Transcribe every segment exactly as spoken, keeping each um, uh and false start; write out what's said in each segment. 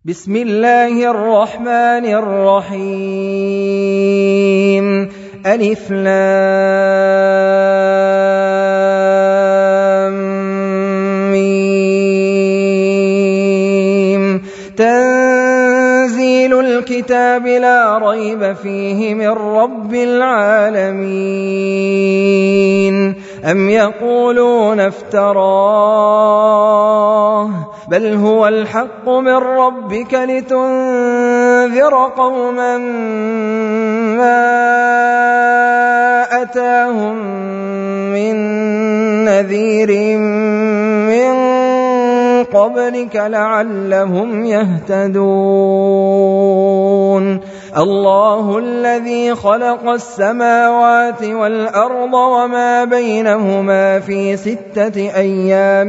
بسم الله الرحمن الرحيم ألف لام ميم تنزيل الكتاب لا ريب فيه من رب العالمين أم يقولون افتراه بل هو الحق من ربك لتنذر قوما ما أتاهم من نذير من قبلك لعلهم يهتدون الله الذي خلق السماوات والأرض وما بينهما في ستة أيام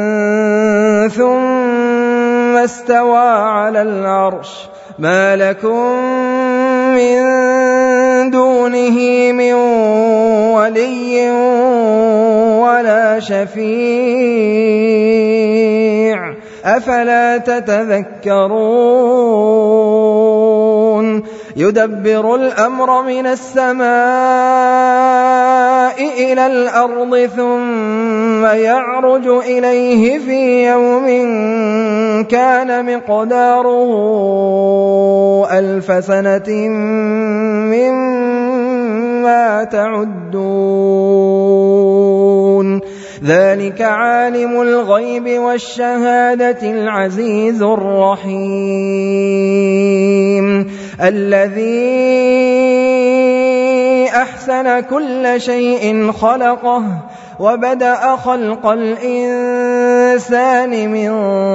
ثم استوى على العرش ما لكم من دونه من ولي ولا شفيع أفلا تتذكرون يدبر الأمر من السماء إلى الأرض ثم يعرج إليه في يوم كان مقداره ألف سنة مما تعدون ذلك عالم الغيب والشهادة العزيز الرحيم الذي أحسن كل شيء خلقه وبدأ خلق الإنسان من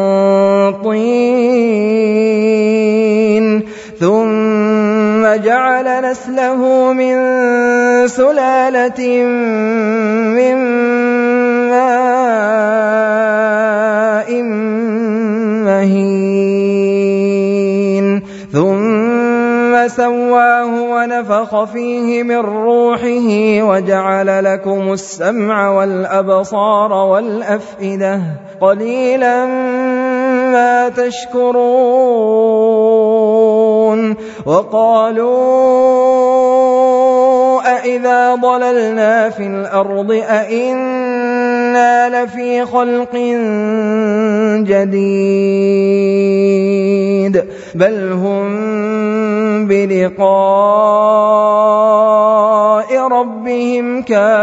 طين ثم جعل نسله من سلالة من ماء مهين ثم سواه ونفخ فيه من روحه وجعل لكم السمع والأبصار والأفئدة قليلا ما تشكرون وقالوا أإذا ضللنا في الأرض أإنا لفي خلق جديد بل هم بلقاء ربهم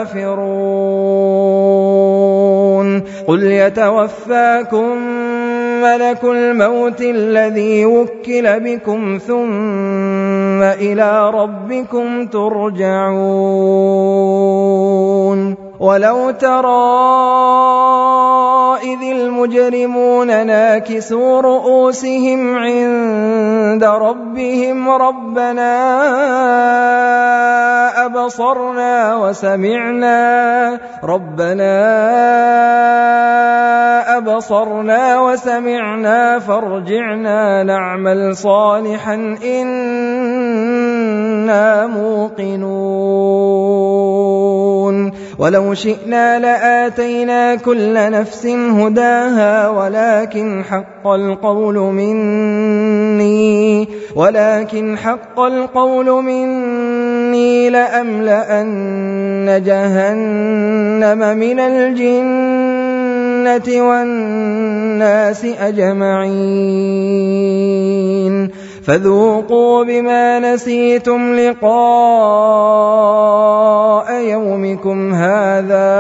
كافرون قل يتوفاكم ملك الموت الذي وكل بكم ثم إلى ربكم ترجعون ولو ترى إذ المجرمون ناكسوا رؤوسهم عند ربهم ربنا أبصرنا وسمعنا ربنا أبصرنا وسمعنا فارجعنا نعمل صالحا إنا موقنون ولو شئنا لآتينا كل نفس هداها ولكن حق القول مني ولكن حق القول مني لأملأن جهنم من الجنة والناس أجمعين فذوقوا بما نسيتم لقاء يومكم هذا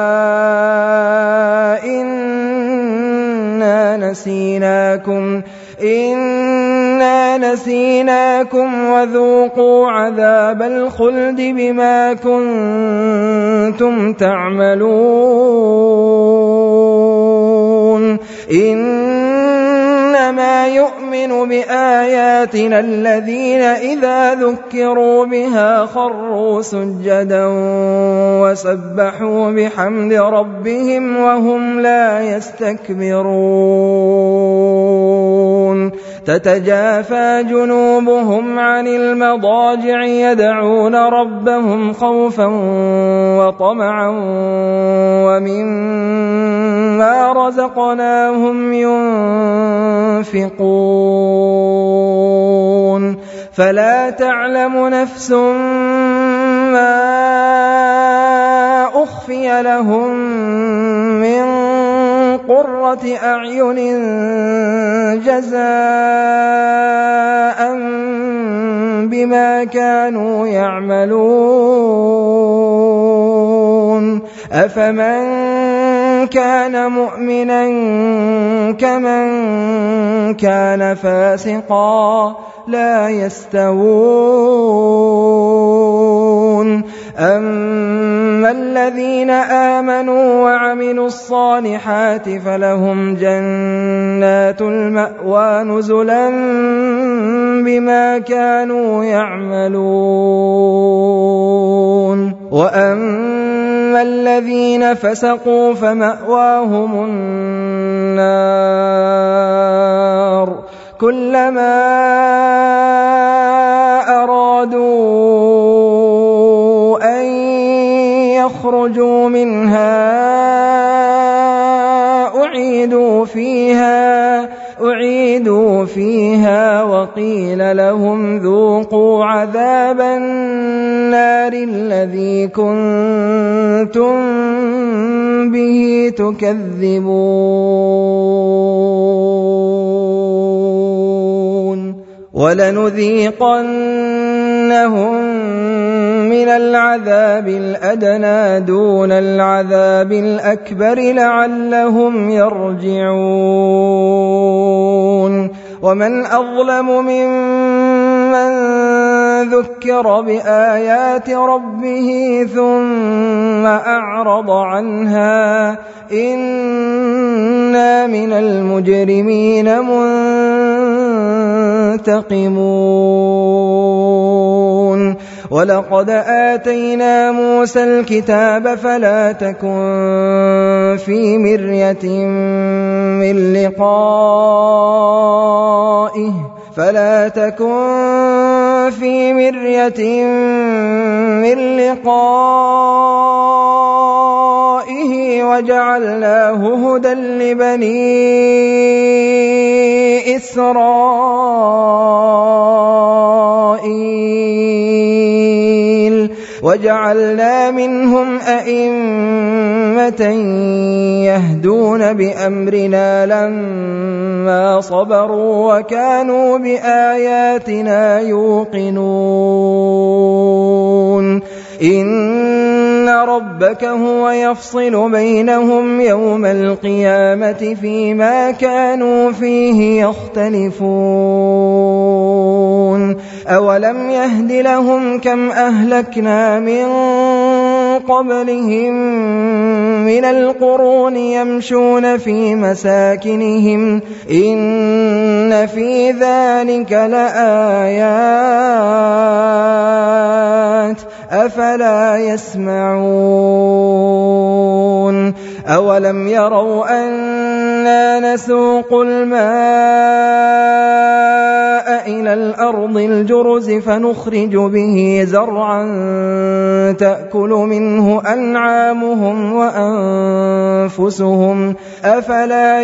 إنا نسيناكم إنا نسيناكم وذوقوا عذاب الخلد بما كنتم تعملون إنما يؤمن بآياتنا الذين إذا ذكروا بها خروا سجدا وسبحوا بحمد ربهم وهم لا يستكبرون تتجافى جنوبهم عن المضاجع يدعون ربهم خوفا وطمعا ومما رزقناهم ينفقون فلا تعلم نفس ما أخفي لهم من قرة أعين جزاء بما كانوا يعملون أفمن كان مؤمنا كمن كان فاسقا لا يستوون أما الذين آمنوا وعملوا الصالحات فلهم جنات المأوى نزلا بما كانوا يعملون وأما الذين فسقوا فمأواهم النار كلما أرادوا أن يخرجوا منها أعيدوا فيها أعيدوا فيها وقيل لهم ذوقوا عذاب النار الذي كنتم به تكذبون ولنذيقنهم من العذاب الأدنى دون العذاب الأكبر لعلهم يرجعون ومن أظلم ممن ذكر بآيات ربه ثم أعرض عنها إنا من المجرمين منتقمون ولقد آتينا موسى الكتاب فلا تكن في مرية من لقائه فلا تكن في مرية من لقائه وجعلناه هدى لبني إسرائيل وجعلنا منهم أئمة يهدون بأمرنا لما صبروا وكانوا بآياتنا يوقنون إن ربك هو يفصل بينهم يوم القيامة فيما كانوا فيه يختلفون أولم يهد لهم كم أهلكنا من قبلهم من القرون يمشون في مساكنهم إن في ذلك لآيات أفلا يسمعون أولم يروا أنا نسوق الماء إلى الأرض الجرز فنخرج به زرعا تأكل منه أنعامهم وأنفسهم أفلا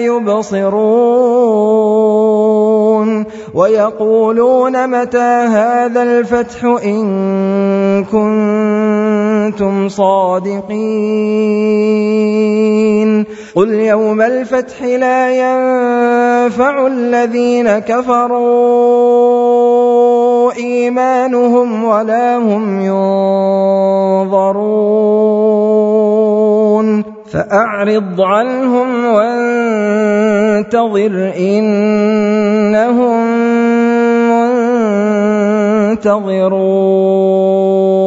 يبصرون ويقولون متى هذا الفتح إن كنتم صادقين قل يوم الفتح لا ينفع الذين كفروا إيمانهم ولا هم ينظرون فأعرض عنهم وانتظر إنهم منتظرون